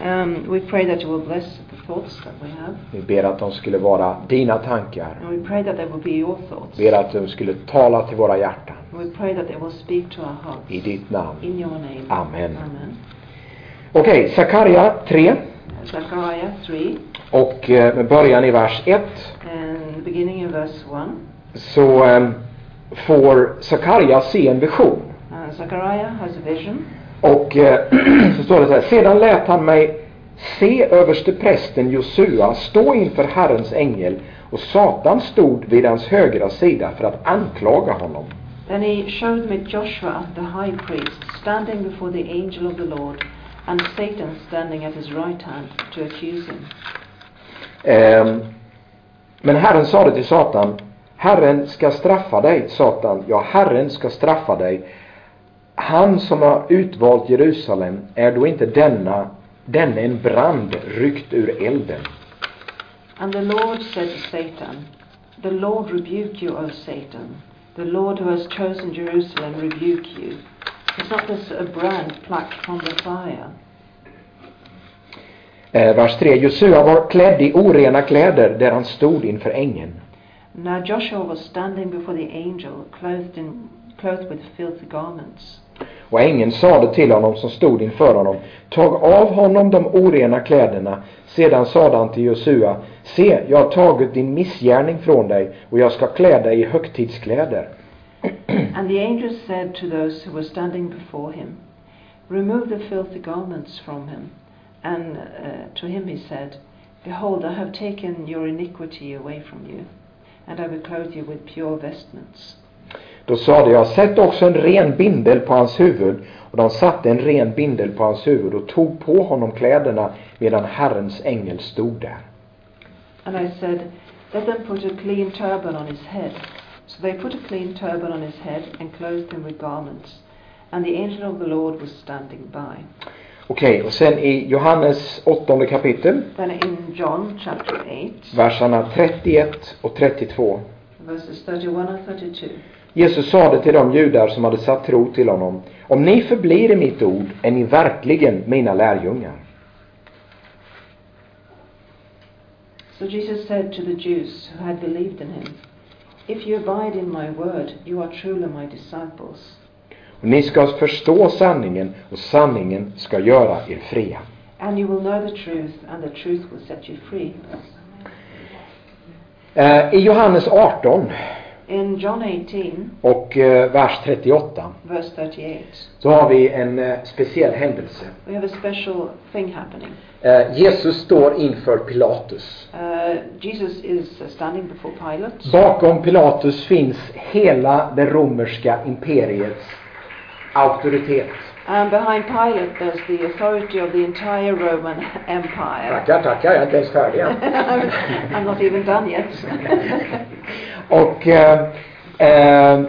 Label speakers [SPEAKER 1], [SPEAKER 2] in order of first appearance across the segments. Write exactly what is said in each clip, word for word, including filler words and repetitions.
[SPEAKER 1] Um, we pray that you will bless the thoughts that we have.
[SPEAKER 2] Vi ber att de skulle vara dina tankar.
[SPEAKER 1] And we pray that they will be your thoughts.
[SPEAKER 2] Vi ber att de skulle tala till våra hjärtan.
[SPEAKER 1] And we pray that they will speak to our hearts.
[SPEAKER 2] I ditt namn.
[SPEAKER 1] In your name.
[SPEAKER 2] Amen.
[SPEAKER 1] Amen.
[SPEAKER 2] Okej, Sakaria tre.
[SPEAKER 1] Zechariah three.
[SPEAKER 2] Och eh, med början i vers ett.
[SPEAKER 1] And beginning in verse one.
[SPEAKER 2] Så eh, får Sakaria se en vision.
[SPEAKER 1] Uh, Zechariah has a vision.
[SPEAKER 2] Och eh, så står det så här: sedan lät han mig se överste prästen Josua stå inför Herrens ängel, och Satan stod vid hans högra sida för att anklaga honom.
[SPEAKER 1] Then he showed me Joshua the high priest standing before the angel of the Lord, and Satan standing at his right hand to accuse him.
[SPEAKER 2] Eh, men Herren sade till Satan: Herren ska straffa dig, Satan. Ja, Herren ska straffa dig. Han som har utvalt Jerusalem, är då inte denna, denna en brand ryckt ur elden?
[SPEAKER 1] And the Lord said to Satan, the Lord rebuke you, O Satan. The Lord who has chosen Jerusalem rebuke you. Is not this a brand plucked from the fire?
[SPEAKER 2] Eh, vers tre. Josua var klädd i orena kläder där han stod inför ängeln.
[SPEAKER 1] Now Joshua was standing before the angel, clothed in clothed with filthy garments.
[SPEAKER 2] Och ängeln sade till honom som stod inför honom: tag av honom de orena kläderna. Sedan sade han till Josua: se, jag har tagit din missgärning från dig, och jag ska klä dig i högtidskläder.
[SPEAKER 1] And the angel said to those who were standing before him, remove the filthy garments from him. And uh, to him he said, behold, I have taken your iniquity away from you, and I will clothe you with pure vestments.
[SPEAKER 2] Då sade jag: sätt också en ren bindel på hans huvud. Och de satte en ren bindel på hans huvud och tog på honom kläderna, medan Herrens ängel stod där.
[SPEAKER 1] And I said, let them put a clean turban on his head. So they put a clean turban on his head and clothed him with garments. And the angel of the Lord was standing by.
[SPEAKER 2] Okej, okay, och sen i Johannes åttonde kapitel.
[SPEAKER 1] Then in John chapter eight.
[SPEAKER 2] Verserna trettioett och trettiotvå.
[SPEAKER 1] Verses thirty-one and thirty-two.
[SPEAKER 2] Jesus sade till de judar som hade satt tro till honom: om ni förblir i mitt ord, är ni verkligen mina lärjungar.
[SPEAKER 1] So Jesus said to the Jews who had believed in him, if you abide in my word, you are truly my disciples.
[SPEAKER 2] Och ni ska förstå sanningen, och sanningen ska göra er fria.
[SPEAKER 1] And you will know the truth, and the truth will set you free.
[SPEAKER 2] Uh, I Johannes arton.
[SPEAKER 1] In John eighteen,
[SPEAKER 2] och uh, vers trettioåtta,
[SPEAKER 1] verse thirty-eight,
[SPEAKER 2] så har vi en uh, speciell händelse.
[SPEAKER 1] we have a special thing happening.
[SPEAKER 2] Uh, Jesus står inför Pilatus.
[SPEAKER 1] Uh, Jesus is uh, standing before Pilate.
[SPEAKER 2] Bakom Pilatus finns hela det romerska imperiets auktoritet.
[SPEAKER 1] And behind Pilate there's the authority of the entire Roman Empire.
[SPEAKER 2] Tackar, tackar, jag är inte ens färdig än.
[SPEAKER 1] I'm not even done yet.
[SPEAKER 2] Och eh, eh,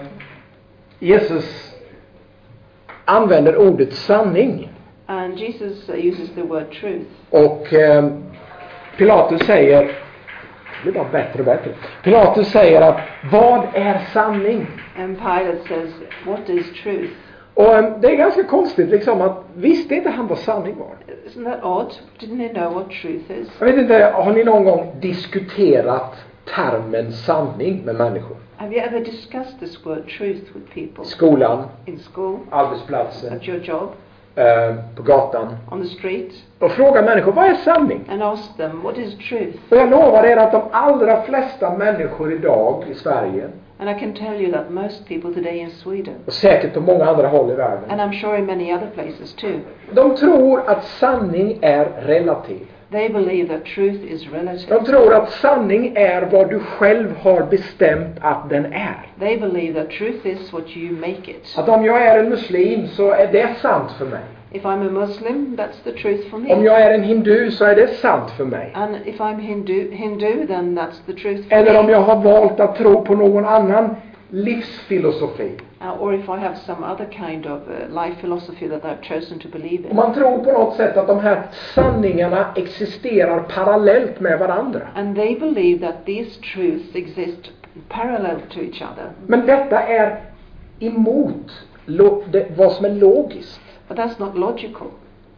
[SPEAKER 2] Jesus använder ordet sanning.
[SPEAKER 1] And Jesus uh, uses the word truth.
[SPEAKER 2] Och eh, Pilatus säger, det blir bara bättre och bättre. Pilatus säger att, vad är sanning?
[SPEAKER 1] And Pilate says, what is truth?
[SPEAKER 2] Och eh, det är ganska konstigt liksom, att visste inte han vad sanning var?
[SPEAKER 1] Isn't that odd? Didn't he know what truth is?
[SPEAKER 2] Jag vet inte, har ni någon gång diskuterat termen sanning med människor?
[SPEAKER 1] Have you ever discussed this word truth with people?
[SPEAKER 2] Skolan,
[SPEAKER 1] In school,
[SPEAKER 2] arbetsplatsen,
[SPEAKER 1] at your job,
[SPEAKER 2] eh, på gatan.
[SPEAKER 1] on the street,
[SPEAKER 2] Och frågar människor, vad är sanning?
[SPEAKER 1] and ask them, what is truth?
[SPEAKER 2] Och jag lovar er att de allra flesta människor idag i Sverige,
[SPEAKER 1] And I can tell you that most people today in Sweden,
[SPEAKER 2] och säkert på många andra håll i världen,
[SPEAKER 1] and I'm sure in many other places too,
[SPEAKER 2] de tror att sanning är relativ.
[SPEAKER 1] they believe that truth is relative.
[SPEAKER 2] De tror att sanning är vad du själv har bestämt att den är.
[SPEAKER 1] They believe that truth is what you make it.
[SPEAKER 2] Att om jag är en muslim så är det sant för mig.
[SPEAKER 1] If I'm a Muslim, that's the truth for me.
[SPEAKER 2] Om jag är en hindu så är det sant för mig.
[SPEAKER 1] And if I'm Hindu, Hindu, then that's the truth for
[SPEAKER 2] Eller om
[SPEAKER 1] me.
[SPEAKER 2] jag har valt att tro på någon annan livsfilosofi.
[SPEAKER 1] Uh, or if I have some other kind of uh, life philosophy that I've chosen to believe
[SPEAKER 2] Och
[SPEAKER 1] in.
[SPEAKER 2] man tror på något sätt att de här sanningarna existerar parallellt med varandra.
[SPEAKER 1] And they believe that these truths exist parallel to each other.
[SPEAKER 2] Men detta är emot lo- det, vad som är logiskt.
[SPEAKER 1] But that's not logical.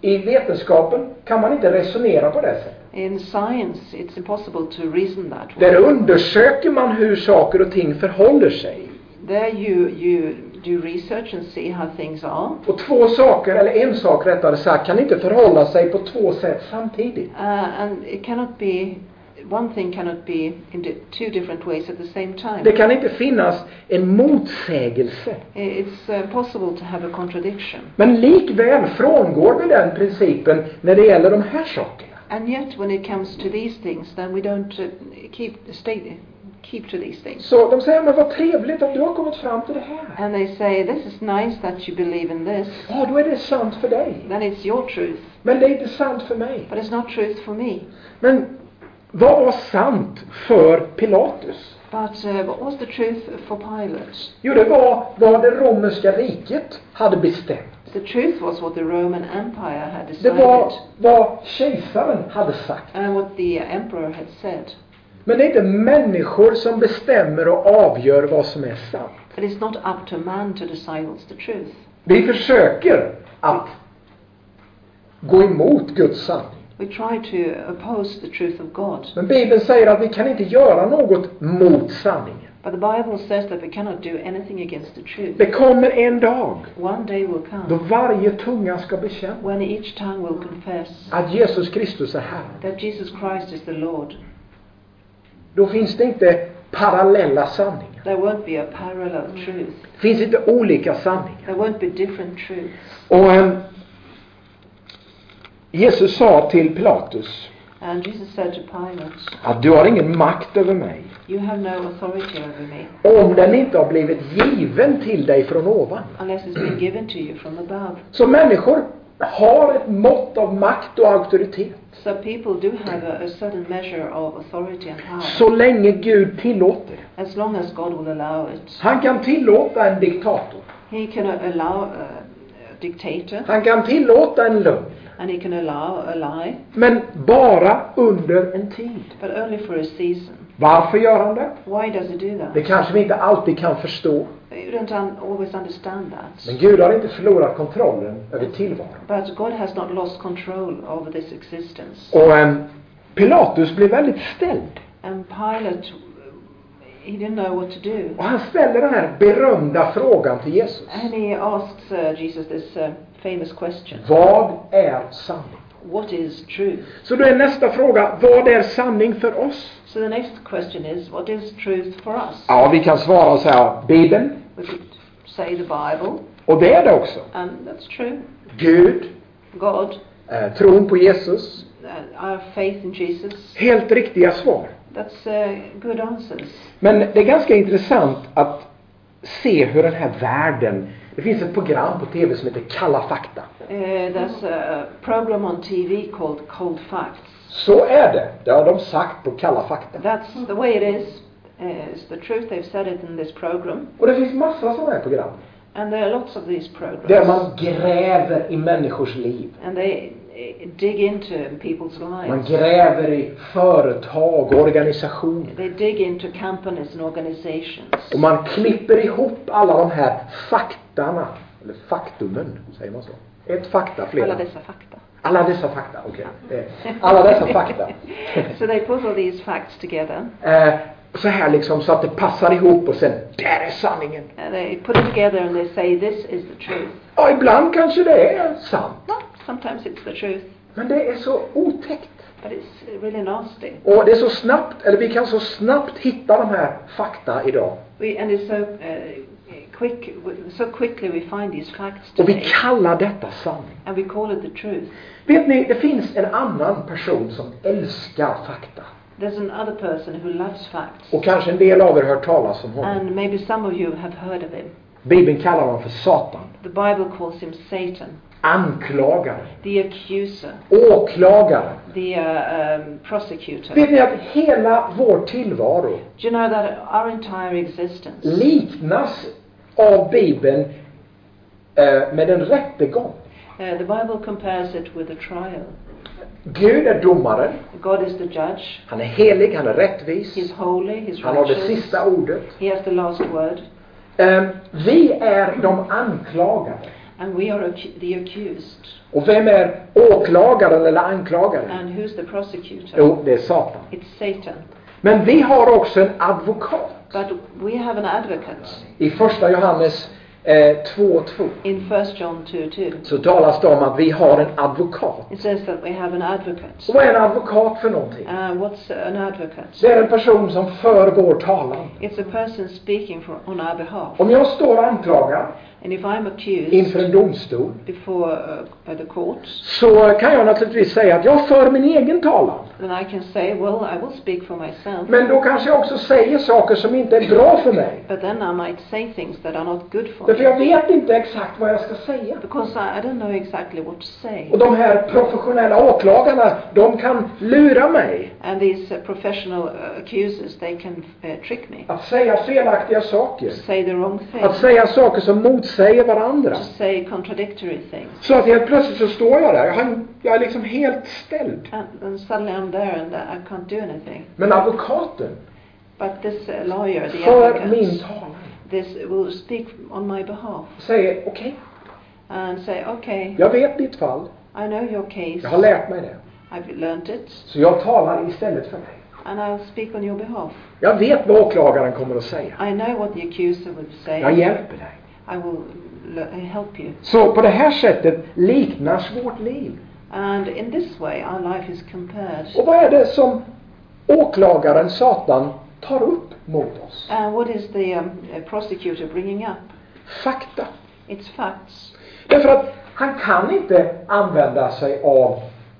[SPEAKER 2] i vetenskapen kan man inte resonera på det sättet.
[SPEAKER 1] In science, it's impossible to reason that way.
[SPEAKER 2] Där undersöker man hur saker och ting förhåller sig.
[SPEAKER 1] There you, you do research and see how things are.
[SPEAKER 2] Och två saker, eller en sak rättare sagt, kan inte förhålla sig på två sätt samtidigt.
[SPEAKER 1] Uh, and it cannot be, one thing cannot be in di- two different ways at the same time.
[SPEAKER 2] Det kan inte finnas en motsägelse.
[SPEAKER 1] It's uh, possible to have a contradiction.
[SPEAKER 2] Men likväl frångår vi den principen när det gäller de här sakerna.
[SPEAKER 1] And yet when it comes to these things, then we don't uh, keep, stay, keep to these things.
[SPEAKER 2] Så de säger, men vad trevligt att du har kommit fram till det här.
[SPEAKER 1] And they say, this is nice that you believe in this.
[SPEAKER 2] Ja, då är det sant för dig.
[SPEAKER 1] Then it's your truth.
[SPEAKER 2] Men det är inte sant för mig.
[SPEAKER 1] But it's not truth for me.
[SPEAKER 2] Men vad var sant för Pilatus?
[SPEAKER 1] But uh, what was the truth for Pilate?
[SPEAKER 2] Jo, det var vad det romerska riket hade bestämt.
[SPEAKER 1] The truth was what the Roman Empire had
[SPEAKER 2] Det
[SPEAKER 1] decided.
[SPEAKER 2] var vad kejsaren hade sagt.
[SPEAKER 1] And what the emperor had said.
[SPEAKER 2] Men det är inte människor som bestämmer och avgör vad som är sant.
[SPEAKER 1] But it's not up to man to decide what's the truth.
[SPEAKER 2] Vi försöker att gå emot Guds sanning.
[SPEAKER 1] We try to oppose the truth of God.
[SPEAKER 2] Men Bibeln säger att vi kan inte göra något mot sanningen.
[SPEAKER 1] But the Bible says that we cannot do anything against the truth.
[SPEAKER 2] Det kommer en dag
[SPEAKER 1] One day will
[SPEAKER 2] då
[SPEAKER 1] come
[SPEAKER 2] varje tunga ska bekänna
[SPEAKER 1] when each tongue will confess
[SPEAKER 2] att Jesus Kristus är Herre.
[SPEAKER 1] that Jesus Christ is the Lord.
[SPEAKER 2] Då finns det inte parallella sanningar.
[SPEAKER 1] There won't be a parallel truth.
[SPEAKER 2] Det finns inte olika sanningar.
[SPEAKER 1] There won't be different truths.
[SPEAKER 2] Och um, Jesus sa till Pilatus
[SPEAKER 1] And Jesus said to Pilate,
[SPEAKER 2] att du har ingen makt över mig
[SPEAKER 1] you have no authority over me
[SPEAKER 2] om den inte har blivit given till dig från ovan.
[SPEAKER 1] unless it's been given to you from above.
[SPEAKER 2] Så människor har ett mått av makt och auktoritet
[SPEAKER 1] So people do have a, a certain measure of authority and power.
[SPEAKER 2] så länge Gud tillåter.
[SPEAKER 1] As long as God will allow it.
[SPEAKER 2] Han kan tillåta en diktator.
[SPEAKER 1] He can allow a, a dictator.
[SPEAKER 2] Han kan tillåta en lögn.
[SPEAKER 1] And he can allow a lie.
[SPEAKER 2] Men bara under en tid.
[SPEAKER 1] But only for a season.
[SPEAKER 2] Varför gör han det?
[SPEAKER 1] Why does he do that?
[SPEAKER 2] Det kanske vi inte alltid kan förstå.
[SPEAKER 1] You don't un- always understand that.
[SPEAKER 2] Men Gud har inte förlorat kontrollen över tillvaron.
[SPEAKER 1] But God has not lost control over this existence.
[SPEAKER 2] Och um, Pilatus blev väldigt ställd.
[SPEAKER 1] And Pilate, he didn't know what to do.
[SPEAKER 2] Och han ställer den här berömda frågan till Jesus.
[SPEAKER 1] And he asks uh, Jesus this uh, famous question.
[SPEAKER 2] Vad är sanning?
[SPEAKER 1] What is truth?
[SPEAKER 2] Så då är nästa fråga, vad är sanning för oss?
[SPEAKER 1] So the next question is, what is truth for us?
[SPEAKER 2] Ja, vi kan svara och säga Bibeln.
[SPEAKER 1] We could say the Bible,
[SPEAKER 2] Och det är det också.
[SPEAKER 1] and that's true.
[SPEAKER 2] Gud,
[SPEAKER 1] God,
[SPEAKER 2] eh, tron på Jesus.
[SPEAKER 1] uh, our faith in Jesus.
[SPEAKER 2] Helt riktiga svar.
[SPEAKER 1] That's uh, good answers.
[SPEAKER 2] Men det är ganska intressant att se hur den här världen... Det finns ett program på tv som heter Kalla fakta.
[SPEAKER 1] Uh, there's a program on T V called Cold Facts.
[SPEAKER 2] Så är det. Det har de sagt på Kalla fakta.
[SPEAKER 1] That's the way it is. Uh, it's the truth. They've said it in this program.
[SPEAKER 2] Och det finns massa sådana här program.
[SPEAKER 1] And there are lots of these programs.
[SPEAKER 2] Där man gräver i människors liv.
[SPEAKER 1] And they uh, dig into people's lives.
[SPEAKER 2] Man gräver i företag och organisationer.
[SPEAKER 1] They dig into companies and organizations.
[SPEAKER 2] Och man klipper ihop alla de här faktarna. Eller faktumen, säger man så. Ett fakta, flera.
[SPEAKER 1] Alla dessa fakta.
[SPEAKER 2] Alla dessa fakta, okej. Okay. Alla dessa fakta.
[SPEAKER 1] So they put all these facts together.
[SPEAKER 2] Eh, så här liksom så att det passar ihop och sen, där är sanningen.
[SPEAKER 1] And they put it together and they say, this is the truth.
[SPEAKER 2] Ja, ibland kanske det är sant.
[SPEAKER 1] No, sometimes it's the truth.
[SPEAKER 2] Men det är så otäckt.
[SPEAKER 1] But it's really nasty.
[SPEAKER 2] Och det är så snabbt, eller vi kan så snabbt hitta de här fakta idag.
[SPEAKER 1] We, and it's so uh, quick, so quickly we find these facts
[SPEAKER 2] Och vi
[SPEAKER 1] today.
[SPEAKER 2] kallar detta sanning.
[SPEAKER 1] And we call it the truth.
[SPEAKER 2] Vet ni, det finns en annan person som älskar fakta.
[SPEAKER 1] There's another person who loves facts.
[SPEAKER 2] Och kanske en del av er har hört talas om honom.
[SPEAKER 1] And maybe some of you have heard of him.
[SPEAKER 2] Bibeln kallar honom för Satan.
[SPEAKER 1] The Bible calls him Satan.
[SPEAKER 2] Anklagare.
[SPEAKER 1] The accuser.
[SPEAKER 2] Åklagare.
[SPEAKER 1] The uh, um, prosecutor.
[SPEAKER 2] Vet ni att hela vår tillvaro
[SPEAKER 1] Do you know that our entire existence
[SPEAKER 2] liknas av Bibeln eh, med en rättegång?
[SPEAKER 1] Uh, the Bible compares it with a trial.
[SPEAKER 2] Gud är domaren.
[SPEAKER 1] God is the judge.
[SPEAKER 2] Han är helig, han är rättvis.
[SPEAKER 1] He's holy, he's
[SPEAKER 2] Han har det
[SPEAKER 1] righteous.
[SPEAKER 2] sista ordet.
[SPEAKER 1] He has the last word.
[SPEAKER 2] Eh, vi är de anklagade.
[SPEAKER 1] And we are ac- the accused.
[SPEAKER 2] Och vem är åklagaren eller anklagaren?
[SPEAKER 1] And who's the prosecutor?
[SPEAKER 2] Jo, det är Satan.
[SPEAKER 1] It's Satan.
[SPEAKER 2] Men vi har också en advokat.
[SPEAKER 1] But we have an advocate.
[SPEAKER 2] I första Johannes eh, två två
[SPEAKER 1] In First John two two,
[SPEAKER 2] så talas det om att vi har en advokat.
[SPEAKER 1] it says that we have an advocate.
[SPEAKER 2] Och vad är en advokat för någonting?
[SPEAKER 1] Uh, what's an advocate?
[SPEAKER 2] Det är en person som för vår talan.
[SPEAKER 1] It's a person speaking for, on our behalf.
[SPEAKER 2] Om jag står anklagad
[SPEAKER 1] And if I'm accused
[SPEAKER 2] inför en domstol,
[SPEAKER 1] before uh, the court,
[SPEAKER 2] så kan jag naturligtvis säga att jag för min egen talan.
[SPEAKER 1] then I can say, well, I will speak for myself.
[SPEAKER 2] Men då kanske jag också säger saker som inte är bra för mig.
[SPEAKER 1] But then I might say things that are not good for
[SPEAKER 2] Därför
[SPEAKER 1] me.
[SPEAKER 2] jag vet inte exakt vad jag ska säga.
[SPEAKER 1] Because I, I don't know exactly what to say.
[SPEAKER 2] Och de här professionella åklagarna, de kan lura mig.
[SPEAKER 1] And these uh, professional uh, accusers, they can uh, trick me.
[SPEAKER 2] Att säga felaktiga saker.
[SPEAKER 1] To say the wrong thing.
[SPEAKER 2] Att säga saker som motsäger varandra.
[SPEAKER 1] To say contradictory things.
[SPEAKER 2] Så att helt plötsligt så står jag där. Jag, har, jag är liksom helt ställd.
[SPEAKER 1] And, and suddenly I'm there and uh, I can't do anything.
[SPEAKER 2] Men advokaten
[SPEAKER 1] But this uh, lawyer, the
[SPEAKER 2] för
[SPEAKER 1] advocate,
[SPEAKER 2] min talan.
[SPEAKER 1] this will speak on my behalf.
[SPEAKER 2] Säger okej, okay,
[SPEAKER 1] And say, okay,
[SPEAKER 2] jag vet ditt fall.
[SPEAKER 1] I know your case.
[SPEAKER 2] Jag har lärt mig det.
[SPEAKER 1] I've learnt it.
[SPEAKER 2] Så jag talar istället för dig.
[SPEAKER 1] And I'll speak on your behalf.
[SPEAKER 2] Jag vet vad åklagaren kommer att säga.
[SPEAKER 1] I know what the accuser would say.
[SPEAKER 2] Jag hjälper dig.
[SPEAKER 1] I will l- help you.
[SPEAKER 2] Så på det här sättet liknas vårt liv.
[SPEAKER 1] And in this way our life is compared.
[SPEAKER 2] Och vad är det som åklagaren, Satan, tar upp mot oss?
[SPEAKER 1] And what is the um, uh, prosecutor bringing up?
[SPEAKER 2] Fakta.
[SPEAKER 1] It's facts.
[SPEAKER 2] Därför att han kan inte använda sig av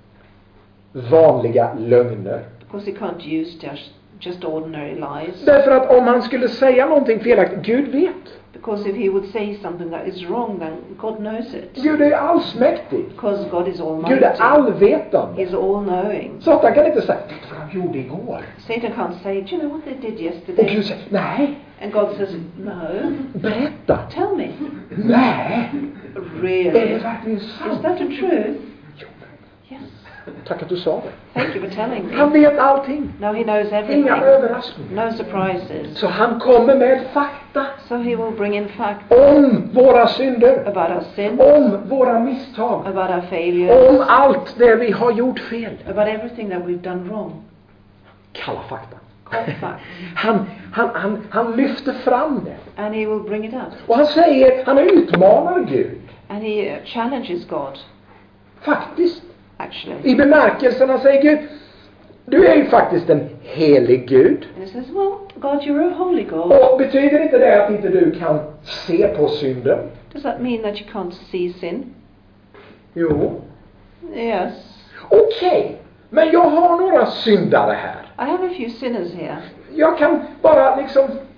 [SPEAKER 2] vanliga lögner.
[SPEAKER 1] Because he can't use just, just ordinary lies.
[SPEAKER 2] Därför att om han skulle säga någonting felaktigt, Gud vet.
[SPEAKER 1] Because if he would say something that is wrong, then God knows it.
[SPEAKER 2] Gud är allsmäktig.
[SPEAKER 1] Because God is almighty.
[SPEAKER 2] Gud är allvetande.
[SPEAKER 1] He's all-knowing.
[SPEAKER 2] Satan kan inte säga, vet du vad de gjorde igår?
[SPEAKER 1] Satan can't say, do you know what they did
[SPEAKER 2] Och
[SPEAKER 1] yesterday?
[SPEAKER 2] Gud säger, nej,
[SPEAKER 1] And God says, no.
[SPEAKER 2] berätta.
[SPEAKER 1] Tell me.
[SPEAKER 2] Nej, är det
[SPEAKER 1] Really?
[SPEAKER 2] verkligen
[SPEAKER 1] Is
[SPEAKER 2] sant?
[SPEAKER 1] that the truth?
[SPEAKER 2] Jo,
[SPEAKER 1] Yes.
[SPEAKER 2] tack att du sa det.
[SPEAKER 1] Thank you for telling
[SPEAKER 2] Han
[SPEAKER 1] me.
[SPEAKER 2] vet allting.
[SPEAKER 1] No, he knows everything.
[SPEAKER 2] Inga överraskningar.
[SPEAKER 1] No surprises.
[SPEAKER 2] Så han kommer med fakta
[SPEAKER 1] So he will bring in facts
[SPEAKER 2] om våra synder,
[SPEAKER 1] about our sins,
[SPEAKER 2] om våra misstag,
[SPEAKER 1] about our failures,
[SPEAKER 2] om allt det vi har gjort fel.
[SPEAKER 1] about everything that we've done wrong.
[SPEAKER 2] Kalla fakta.
[SPEAKER 1] Cold facts.
[SPEAKER 2] Han, han, han, han lyfter fram det.
[SPEAKER 1] And he will bring it up.
[SPEAKER 2] Och han säger, han utmanar Gud.
[SPEAKER 1] And he uh, challenges God,
[SPEAKER 2] Faktiskt.
[SPEAKER 1] actually.
[SPEAKER 2] I bemärkelsen han säger, Gud, du är ju faktiskt en helig Gud.
[SPEAKER 1] And he says, well, God, you're a holy God.
[SPEAKER 2] Och betyder inte det att inte du kan se på synden?
[SPEAKER 1] Does that mean that you can't see sin?
[SPEAKER 2] Jo.
[SPEAKER 1] Yes.
[SPEAKER 2] Okej, men jag har några syndare här.
[SPEAKER 1] I have a few sinners here.
[SPEAKER 2] Jag kan bara liksom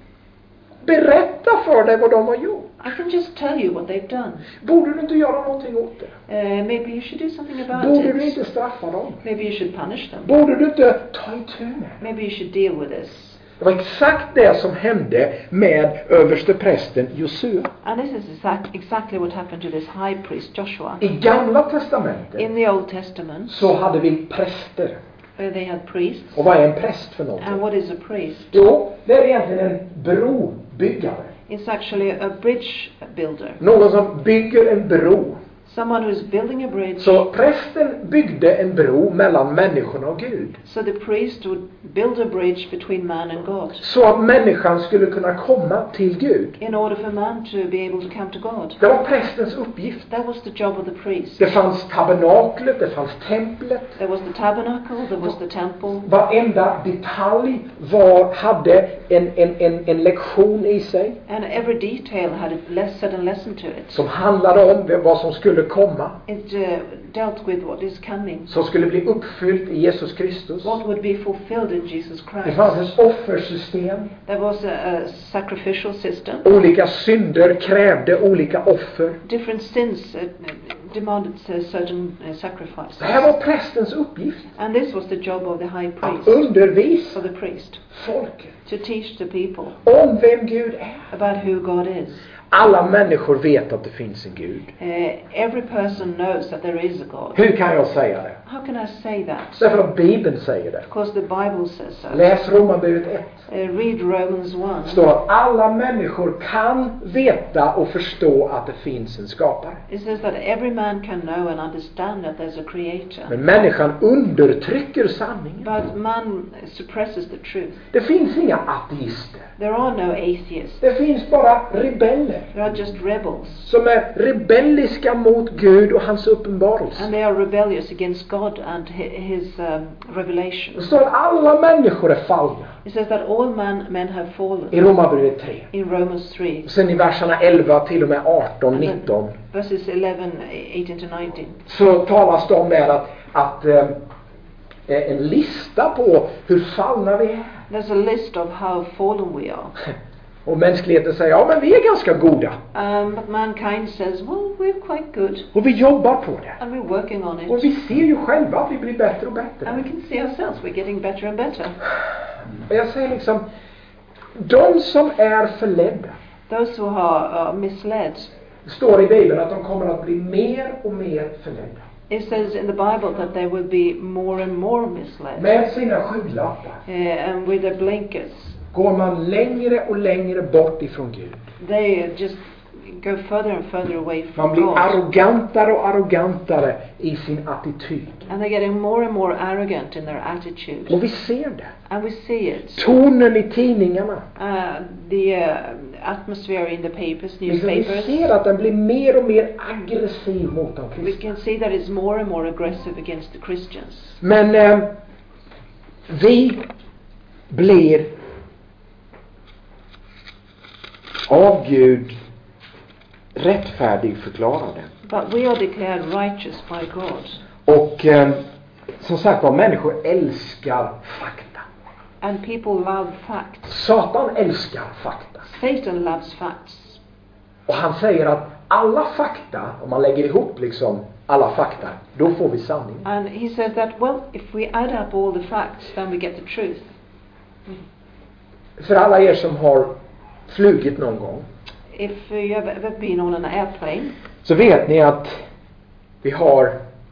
[SPEAKER 2] berätta för dig vad de har gjort.
[SPEAKER 1] I can just tell you what they've done.
[SPEAKER 2] Borde du inte göra någonting åt det?
[SPEAKER 1] Uh, maybe you should do something about
[SPEAKER 2] Borde du
[SPEAKER 1] it.
[SPEAKER 2] inte straffa dem?
[SPEAKER 1] Maybe you should punish them.
[SPEAKER 2] Borde du inte ta itu med det?
[SPEAKER 1] Maybe you should deal with this.
[SPEAKER 2] Det var exakt det som hände med översteprästen Josua.
[SPEAKER 1] And this is exact, exactly what happened to this high priest Joshua.
[SPEAKER 2] I Gamla testamentet
[SPEAKER 1] In the Old Testament,
[SPEAKER 2] så hade vi präster.
[SPEAKER 1] where they had priests.
[SPEAKER 2] Och vad är en präst för
[SPEAKER 1] And
[SPEAKER 2] någonting?
[SPEAKER 1] what is a priest?
[SPEAKER 2] Jo, det är egentligen en brobyggare.
[SPEAKER 1] It's actually a bridge builder.
[SPEAKER 2] Någon som bygger en bro.
[SPEAKER 1] Someone who's building a bridge.
[SPEAKER 2] Så prästen byggde en bro mellan människorna och Gud.
[SPEAKER 1] So the priest would build a bridge between man and God.
[SPEAKER 2] Så att människan skulle kunna komma till Gud.
[SPEAKER 1] In order for man to be able to come to God.
[SPEAKER 2] Det var prästens uppgift.
[SPEAKER 1] That was the job of the priest.
[SPEAKER 2] Det fanns tabernaklet, det fanns templet.
[SPEAKER 1] There was the tabernacle, there was the temple.
[SPEAKER 2] Varenda detalj var, hade en, en, en, en lektion i sig.
[SPEAKER 1] And every detail had a less certain lesson to it.
[SPEAKER 2] Som handlade om vad som skulle komma.
[SPEAKER 1] It uh, dealt with what is coming.
[SPEAKER 2] Som skulle bli uppfyllt i Jesus Kristus.
[SPEAKER 1] What would be fulfilled in Jesus
[SPEAKER 2] Det
[SPEAKER 1] Christ.
[SPEAKER 2] fanns ett offersystem.
[SPEAKER 1] There was a, a sacrificial system.
[SPEAKER 2] Olika synder krävde olika offer.
[SPEAKER 1] Different sins uh, demanded uh, certain uh, sacrifices.
[SPEAKER 2] Det här var prästens uppgift.
[SPEAKER 1] And this was the job of the high
[SPEAKER 2] Att
[SPEAKER 1] priest.
[SPEAKER 2] undervisa
[SPEAKER 1] For the priest.
[SPEAKER 2] folket
[SPEAKER 1] To teach the people
[SPEAKER 2] om vem Gud är.
[SPEAKER 1] about who God is.
[SPEAKER 2] Alla människor vet att det finns en Gud.
[SPEAKER 1] Uh, every person knows that there is a God.
[SPEAKER 2] Hur kan jag säga det?
[SPEAKER 1] How can I say that?
[SPEAKER 2] Därför att Bibeln säger det.
[SPEAKER 1] Because the Bible says so.
[SPEAKER 2] Läs Romarbrevet ett.
[SPEAKER 1] Uh, read Romans one.
[SPEAKER 2] Det står att alla människor kan veta och förstå att det finns en skapare.
[SPEAKER 1] It says that every man can know and understand that there's a creator.
[SPEAKER 2] Men människan undertrycker sanningen.
[SPEAKER 1] But man suppresses the truth.
[SPEAKER 2] Det finns inga ateister.
[SPEAKER 1] There are no atheists.
[SPEAKER 2] Det finns bara rebeller.
[SPEAKER 1] There are just rebels.
[SPEAKER 2] Som är rebelliska mot Gud och hans uppenbarelse.
[SPEAKER 1] And they are rebellious against God and hi- his um, revelation.
[SPEAKER 2] Det står att alla människor är fallna.
[SPEAKER 1] It says that all man, men have fallen.
[SPEAKER 2] I Romarbrevet tre.
[SPEAKER 1] In Romans three.
[SPEAKER 2] Och sen i verserna elva till och med arton, nitton.
[SPEAKER 1] Verses eleven, eighteen to nineteen.
[SPEAKER 2] Så talas det om där att, att eh, en lista på hur fallna vi är.
[SPEAKER 1] There's a list of how fallen we are.
[SPEAKER 2] Och mänskligheten säger, ja men vi är ganska goda.
[SPEAKER 1] Um, but mankind says, well, we're quite good.
[SPEAKER 2] Och vi jobbar på det.
[SPEAKER 1] And we're working on it.
[SPEAKER 2] Och vi ser ju själva att vi blir bättre och bättre.
[SPEAKER 1] And we can see ourselves, we're getting better and better.
[SPEAKER 2] Och jag säger liksom, de som är förledda.
[SPEAKER 1] Those who are, are misled.
[SPEAKER 2] Det står i Bibeln att de kommer att bli mer och mer förledda.
[SPEAKER 1] It says in the Bible that they will be more and more misled.
[SPEAKER 2] Med sina skygglappar
[SPEAKER 1] Uh, and with their blinkers.
[SPEAKER 2] går man längre och längre bort ifrån Gud.
[SPEAKER 1] They just go further and further away
[SPEAKER 2] Man
[SPEAKER 1] from
[SPEAKER 2] blir
[SPEAKER 1] God.
[SPEAKER 2] arrogantare och arrogantare i sin attityd.
[SPEAKER 1] And they're getting more and more arrogant in their attitude.
[SPEAKER 2] Och vi ser det.
[SPEAKER 1] And we see it.
[SPEAKER 2] Tonen i tidningarna.
[SPEAKER 1] Uh, the uh, atmosphere in the papers,
[SPEAKER 2] Vi
[SPEAKER 1] newspapers.
[SPEAKER 2] ser att den blir mer och mer aggressiv mot de
[SPEAKER 1] We
[SPEAKER 2] kristna.
[SPEAKER 1] can see that it's more and more aggressive against the Christians.
[SPEAKER 2] Men eh, vi blir av Gud rättfärdig förklarade.
[SPEAKER 1] But we are declared righteous by God.
[SPEAKER 2] Och eh, som sagt var, människor älskar fakta.
[SPEAKER 1] And people love facts.
[SPEAKER 2] Satan älskar fakta.
[SPEAKER 1] Satan loves facts.
[SPEAKER 2] Och han säger att alla fakta, om man lägger ihop liksom alla fakta, då får vi sanning.
[SPEAKER 1] And he says that, well, if we add up all the facts, then we get the truth.
[SPEAKER 2] För alla er som har flugit någon gång,
[SPEAKER 1] If uh, you have ever been on an airplane,
[SPEAKER 2] så vet ni att vi har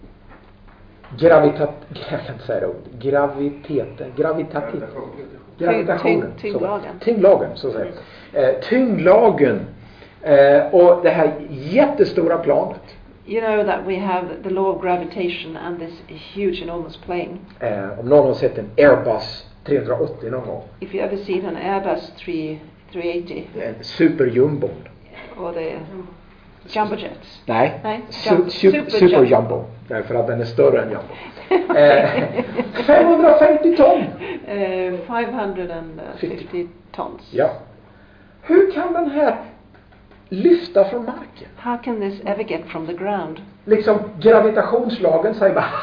[SPEAKER 2] gravitat, jag kan inte säga det ordet, graviteten, gravitativ, gravitationen,
[SPEAKER 1] Tyng- tyngdlagen.
[SPEAKER 2] så, tyngdlagen, så att säga. Eh, tyngdlagen eh, och det här jättestora planet.
[SPEAKER 1] you know that we have the law of gravitation and this huge, enormous plane.
[SPEAKER 2] Eh, om någon har sett en Airbus trehundraåttio någon gång,
[SPEAKER 1] If you ever seen an Airbus three eighty
[SPEAKER 2] en superjumbo.
[SPEAKER 1] or the jumbo jets.
[SPEAKER 2] Nej,
[SPEAKER 1] Nej,
[SPEAKER 2] Su-
[SPEAKER 1] jump-
[SPEAKER 2] su-
[SPEAKER 1] super
[SPEAKER 2] super
[SPEAKER 1] jump.
[SPEAKER 2] jumbo, därför att den är större än jumbo. Eh, femhundrafemtio ton.
[SPEAKER 1] Uh, five hundred fifty tons.
[SPEAKER 2] Ja. Hur kan den här lyfta från marken?
[SPEAKER 1] How can this ever get from the ground?
[SPEAKER 2] Liksom gravitationslagen säger bara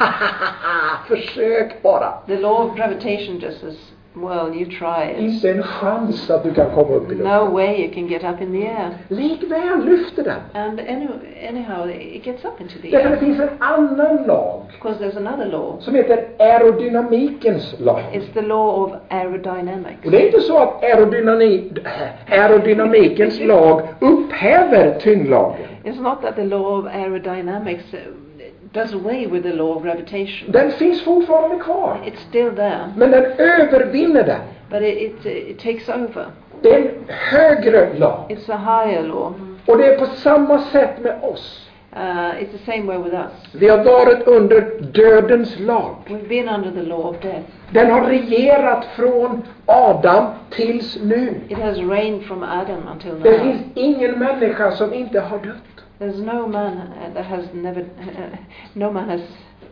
[SPEAKER 2] försök bara.
[SPEAKER 1] The law of gravitation just says, well, you try it.
[SPEAKER 2] Inte en chans att du kan komma upp i luften.
[SPEAKER 1] No way you can get up in the air.
[SPEAKER 2] Likväl lyfter den.
[SPEAKER 1] And any, anyhow, it gets up into the
[SPEAKER 2] Därför det
[SPEAKER 1] air.
[SPEAKER 2] finns en annan lag
[SPEAKER 1] Because there's another law.
[SPEAKER 2] som heter aerodynamikens lag.
[SPEAKER 1] It's the law of aerodynamics.
[SPEAKER 2] Och det är inte så att aerodynami, aerodynamikens lag upphäver tyngdlagen.
[SPEAKER 1] It's not that the law of aerodynamics uh, does away with the law of gravitation.
[SPEAKER 2] Den finns fortfarande kvar.
[SPEAKER 1] It's still there,
[SPEAKER 2] Men den övervinner den.
[SPEAKER 1] but it, it, it takes over.
[SPEAKER 2] Det är en högre lag.
[SPEAKER 1] It's a higher law.
[SPEAKER 2] Och det är på samma sätt med oss.
[SPEAKER 1] Uh, it's the same way with us.
[SPEAKER 2] Vi har varit under dödens lag.
[SPEAKER 1] We've been under the law of death.
[SPEAKER 2] Den har regerat från Adam tills nu.
[SPEAKER 1] It has reigned from Adam until
[SPEAKER 2] Det
[SPEAKER 1] now.
[SPEAKER 2] finns ingen människa som inte har dött.
[SPEAKER 1] There's no man uh, that has never, uh, no man has,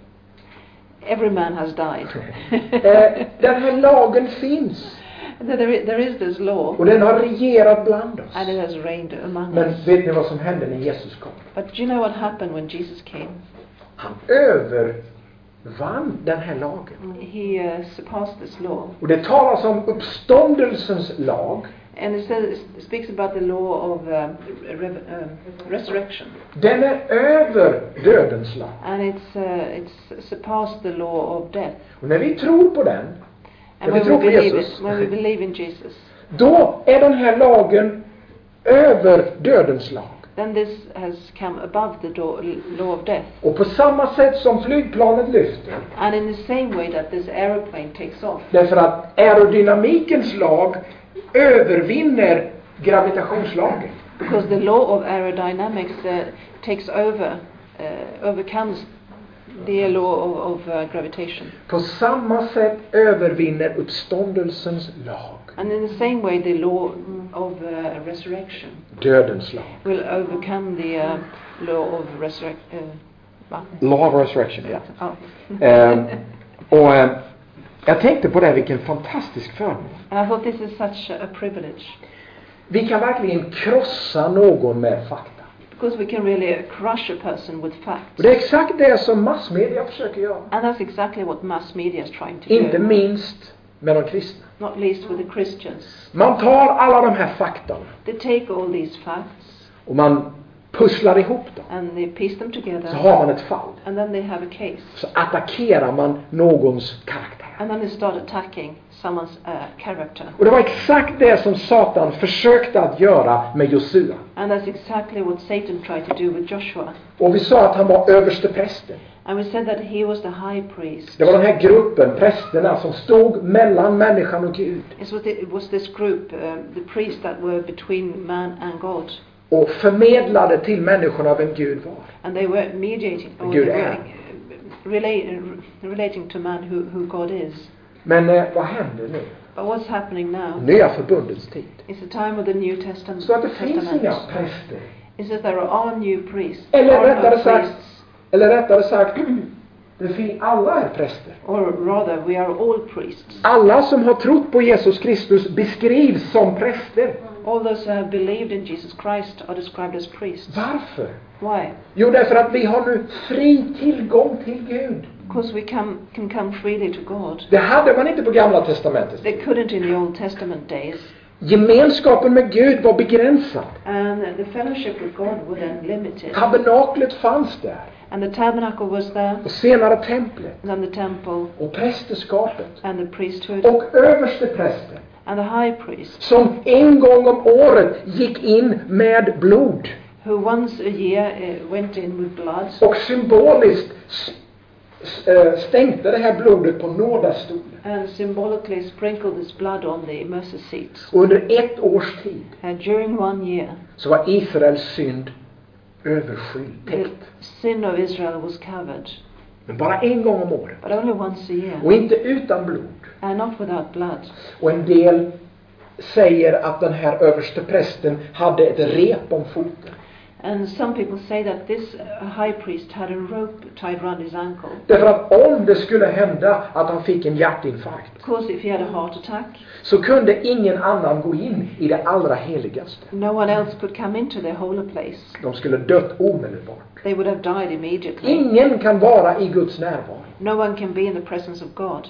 [SPEAKER 1] every man has died.
[SPEAKER 2] Eh, den här lagen finns.
[SPEAKER 1] there, is, there is this law,
[SPEAKER 2] Och den har regerat bland oss.
[SPEAKER 1] and it has reigned among
[SPEAKER 2] Men
[SPEAKER 1] us.
[SPEAKER 2] vet ni vad som hände när Jesus kom?
[SPEAKER 1] But do you know what happened when Jesus came?
[SPEAKER 2] Han övervann den här lagen.
[SPEAKER 1] He uh, surpassed this law.
[SPEAKER 2] Och det talas om uppståndelsens lag.
[SPEAKER 1] And it says, it speaks about the law of uh, re- um, resurrection.
[SPEAKER 2] Den är över dödens lag.
[SPEAKER 1] And it's, uh, it's surpassed the law of death.
[SPEAKER 2] Och när vi tror på den,
[SPEAKER 1] And
[SPEAKER 2] när vi
[SPEAKER 1] when we,
[SPEAKER 2] tror på
[SPEAKER 1] believe
[SPEAKER 2] Jesus,
[SPEAKER 1] it, when we believe in Jesus,
[SPEAKER 2] då är den här lagen över dödens lag.
[SPEAKER 1] then this has come above the do- law of death.
[SPEAKER 2] Och på samma sätt som flygplanet lyfter,
[SPEAKER 1] And in the same way that this aeroplane takes off.
[SPEAKER 2] därför att aerodynamikens lag övervinner gravitationslagen.
[SPEAKER 1] Because the law of aerodynamics uh, takes over, uh, overcomes the law of, of uh, gravitation.
[SPEAKER 2] På samma sätt övervinner uppståndelsens lag
[SPEAKER 1] And in the same way, the law of uh, resurrection
[SPEAKER 2] dödens lag.
[SPEAKER 1] will overcome the uh, law of resurrection. Uh, va?
[SPEAKER 2] Law of resurrection, ja.
[SPEAKER 1] oh.
[SPEAKER 2] Ehm, och eh, jag tänkte på det, vilken fantastisk förmån.
[SPEAKER 1] And I thought this is such a privilege.
[SPEAKER 2] Vi kan verkligen krossa någon med fakta.
[SPEAKER 1] Because we can really crush a person with facts.
[SPEAKER 2] Och det är exakt det som massmedia försöker göra.
[SPEAKER 1] And that's exactly what mass media is trying to
[SPEAKER 2] Inte
[SPEAKER 1] do.
[SPEAKER 2] minst med de kristna.
[SPEAKER 1] Not least with the Christians.
[SPEAKER 2] Man tar alla de här faktorna
[SPEAKER 1] They take all these facts
[SPEAKER 2] och man pusslar ihop dem.
[SPEAKER 1] and they piece them together.
[SPEAKER 2] Så har man ett fall.
[SPEAKER 1] And then they have a case.
[SPEAKER 2] Så attackerar man någons karaktär.
[SPEAKER 1] And then they start attacking someone's uh, character.
[SPEAKER 2] Och det var exakt det som Satan försökte att göra med Josua.
[SPEAKER 1] And that's exactly what Satan tried to do with Joshua.
[SPEAKER 2] Och vi sa att han var översteprästen.
[SPEAKER 1] And we said that he was the high priest.
[SPEAKER 2] Det var den här gruppen, prästerna, som stod mellan människan och Gud.
[SPEAKER 1] It was, the, it was this group, uh, the priests that were between man and God.
[SPEAKER 2] Och förmedlade till människorna vem Gud var.
[SPEAKER 1] And they were mediating, or
[SPEAKER 2] Gud
[SPEAKER 1] they
[SPEAKER 2] är.
[SPEAKER 1] were uh, relate, uh, relating to man who, who God is.
[SPEAKER 2] Men eh, vad händer nu?
[SPEAKER 1] But what's happening now?
[SPEAKER 2] Nya förbundets tid.
[SPEAKER 1] It's the time of the New Testament.
[SPEAKER 2] Så att det finns
[SPEAKER 1] Testament.
[SPEAKER 2] inga präster.
[SPEAKER 1] Is that there are new priests.
[SPEAKER 2] Eller
[SPEAKER 1] There are no
[SPEAKER 2] rättare sagt,
[SPEAKER 1] priests.
[SPEAKER 2] eller rättare sagt, det finns alla är präster.
[SPEAKER 1] Or rather, we are all priests.
[SPEAKER 2] Alla som har trott på Jesus Kristus beskrivs som präster.
[SPEAKER 1] All those who have believed in Jesus Christ are described as priests.
[SPEAKER 2] Varför?
[SPEAKER 1] Why?
[SPEAKER 2] Jo, därför att vi har nu fri tillgång till Gud.
[SPEAKER 1] Because we come, can come freely to God.
[SPEAKER 2] Det hade man inte på Gamla testamentet.
[SPEAKER 1] They couldn't in the Old Testament days.
[SPEAKER 2] Gemenskapen med Gud var begränsad.
[SPEAKER 1] And the fellowship with God was then limited.
[SPEAKER 2] Tabernaklet fanns där.
[SPEAKER 1] And the tabernacle was there,
[SPEAKER 2] Och senare templet.
[SPEAKER 1] and then the temple,
[SPEAKER 2] Och prästerskapet.
[SPEAKER 1] and the priesthood,
[SPEAKER 2] Och översteprästen.
[SPEAKER 1] and the high priest,
[SPEAKER 2] Som en gång om året gick in med blod.
[SPEAKER 1] who once a year uh, went in with blood,
[SPEAKER 2] Och symboliskt s- s- eh, stänkte det här blodet på nådastolen.
[SPEAKER 1] and symbolically sprinkled this blood on the mercy seat.
[SPEAKER 2] Och under ett års tid
[SPEAKER 1] And during one year,
[SPEAKER 2] så var Israels synd överskylld,
[SPEAKER 1] the
[SPEAKER 2] täckt.
[SPEAKER 1] sin of Israel was covered,
[SPEAKER 2] Men bara en gång om året.
[SPEAKER 1] but only once a year,
[SPEAKER 2] Och inte utan blod.
[SPEAKER 1] and not without blood.
[SPEAKER 2] Och en del säger att den här översteprästen hade ett rep om foten.
[SPEAKER 1] And some people say that this uh, high priest had a rope tied around his ankle.
[SPEAKER 2] Därför att om det skulle hända att han fick en hjärtinfarkt,
[SPEAKER 1] Because if he had a heart attack,
[SPEAKER 2] så kunde ingen annan gå in i det allra heligaste.
[SPEAKER 1] no one else could come into the holy place.
[SPEAKER 2] De skulle dött omedelbart.
[SPEAKER 1] They would have died immediately.
[SPEAKER 2] Ingen kan vara i Guds närvaro
[SPEAKER 1] No one can be in the presence of God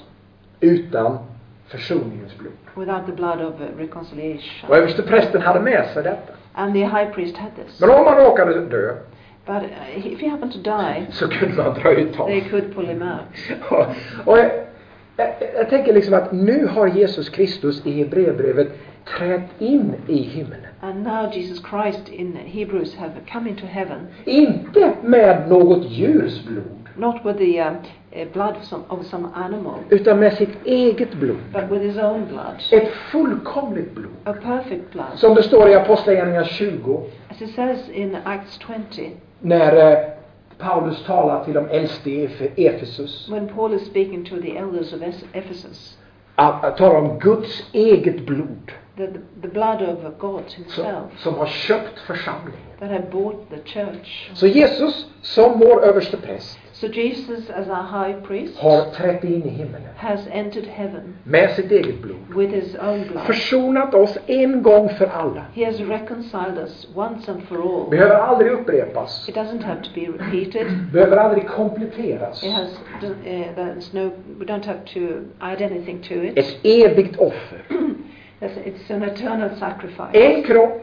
[SPEAKER 2] utan försoningens blod.
[SPEAKER 1] without the blood of uh, reconciliation.
[SPEAKER 2] Och översteprästen hade med sig detta.
[SPEAKER 1] And the high priest had this.
[SPEAKER 2] Men om man råkade dö,
[SPEAKER 1] But uh, if he happened to die,
[SPEAKER 2] så kunde man dra ut
[SPEAKER 1] they
[SPEAKER 2] honom.
[SPEAKER 1] could pull him out.
[SPEAKER 2] Och, och jag, jag, jag tänker liksom att nu har Jesus Kristus i Hebreerbrevet trätt in i himmelen.
[SPEAKER 1] And now Jesus Christ in Hebrews have come into heaven,
[SPEAKER 2] Inte med något djurs blod,
[SPEAKER 1] not with the um, uh, blood of some, of some animal,
[SPEAKER 2] utan med sitt eget blod.
[SPEAKER 1] but with his own blood,
[SPEAKER 2] Ett fullkomligt blod.
[SPEAKER 1] a perfect blood.
[SPEAKER 2] Som det står i Apostlagärningarna tjugo,
[SPEAKER 1] As it says in Acts twenty,
[SPEAKER 2] när eh, Paulus talar till de äldste i Efe- Efesus.
[SPEAKER 1] when Paul is speaking to the elders of Es- Ephesus,
[SPEAKER 2] Att, att tala om Guds eget blod.
[SPEAKER 1] the, the, the blood of God
[SPEAKER 2] Som,
[SPEAKER 1] himself
[SPEAKER 2] som har köpt församlingen.
[SPEAKER 1] that had bought the church.
[SPEAKER 2] Så Jesus som vår överstepräst
[SPEAKER 1] So Jesus, as our high priest,
[SPEAKER 2] har trätt in i himmelen.
[SPEAKER 1] has entered heaven
[SPEAKER 2] Med sitt eget blod.
[SPEAKER 1] with his own blood.
[SPEAKER 2] Försonat oss en gång för alla.
[SPEAKER 1] He has reconciled us once and for all.
[SPEAKER 2] Behöver aldrig upprepas.
[SPEAKER 1] It doesn't have to be repeated.
[SPEAKER 2] Behöver aldrig kompletteras.
[SPEAKER 1] It has, uh, there's no, we don't have to add anything to it.
[SPEAKER 2] Ett evigt offer.
[SPEAKER 1] It's, it's an eternal sacrifice.
[SPEAKER 2] En kropp,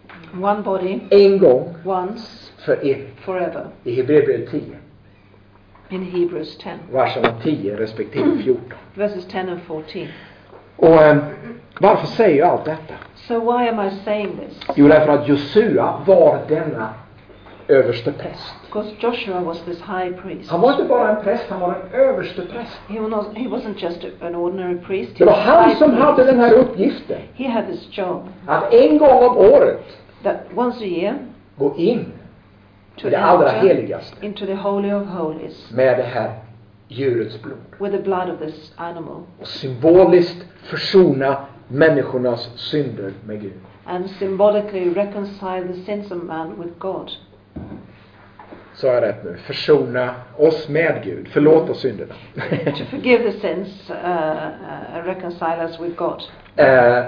[SPEAKER 1] One body,
[SPEAKER 2] en gång,
[SPEAKER 1] once,
[SPEAKER 2] för evigt.
[SPEAKER 1] forever.
[SPEAKER 2] I Hebreerbrevet tio.
[SPEAKER 1] In Hebrews ten,
[SPEAKER 2] Verserna tio respektive fjorton.
[SPEAKER 1] verses ten and fourteen.
[SPEAKER 2] Och eh, Varför säger jag allt detta?
[SPEAKER 1] So why am I saying this?
[SPEAKER 2] Jo, därför att Josua var denna överste präst.
[SPEAKER 1] Because Joshua was this high priest.
[SPEAKER 2] Han var inte bara en präst, han var en överste präst.
[SPEAKER 1] He was he wasn't just an ordinary priest.
[SPEAKER 2] Det
[SPEAKER 1] He
[SPEAKER 2] var
[SPEAKER 1] was
[SPEAKER 2] han
[SPEAKER 1] high
[SPEAKER 2] som
[SPEAKER 1] priest.
[SPEAKER 2] hade den här uppgiften.
[SPEAKER 1] He had this job
[SPEAKER 2] Att en gång om året
[SPEAKER 1] that once a year
[SPEAKER 2] gå in
[SPEAKER 1] to
[SPEAKER 2] i det allra
[SPEAKER 1] enter
[SPEAKER 2] heligaste
[SPEAKER 1] into the Holy of Holies
[SPEAKER 2] med det här djurets blod.
[SPEAKER 1] with the blood of this animal
[SPEAKER 2] Och symboliskt försona människornas synder med Gud.
[SPEAKER 1] and symbolically reconcile the sins of man with God.
[SPEAKER 2] Så är rätt nu. Försona oss med Gud. Förlåta synderna.
[SPEAKER 1] To forgive the sins uh, uh, and reconcile us with God.
[SPEAKER 2] eh,